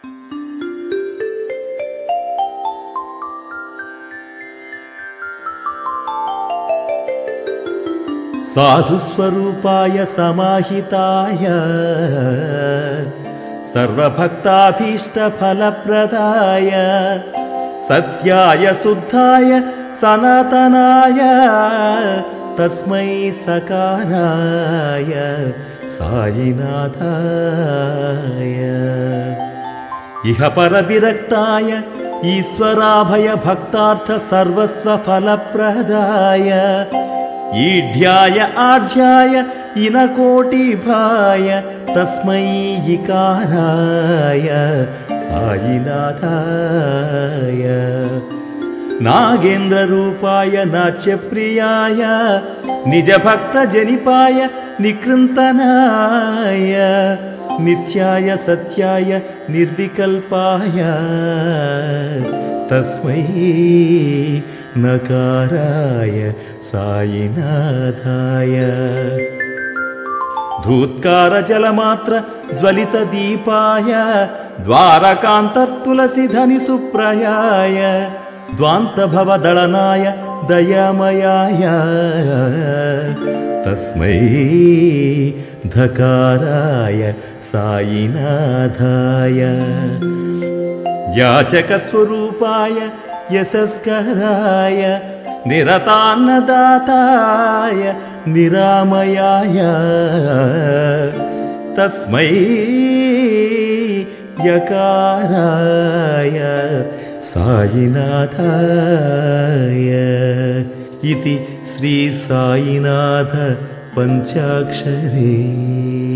साधुस्वरूपाय समाहिताय सर्वभक्ताभीष्टफलप्रदाय सत्याय शुद्धाय सनातनाय तस्मै सकाराय साईनाथाय इह परविरक्ताय ईश्वराभय भक्तार्थ सर्वस्वफलप्रदाय ईढ्याय आढ्याय इनकोटिभाय तस्मै इकाराय साईनाथाय नागेन्द्ररूपाय नाट्यप्रियाय निजभक्तजनिपाय निकृन्तनाय नित्याय सत्याय निर्विकल्पाय तस्मै नकाराय साईनाथाय धूत्कारजलमात्र ज्वलितदीपाय द्वारकान्तर्तुलसीधनिसुप्रयाय द्वान्तभवदळनाय दयामयाय तस्मै धकाराय साईनाथाय याचकस्वरूपाय यशस्कराय निरतान्नदाताय निरामयाय तस्मै यकाराय साईनाथाय इति श्री साईनाथ पञ्चाक्षरी।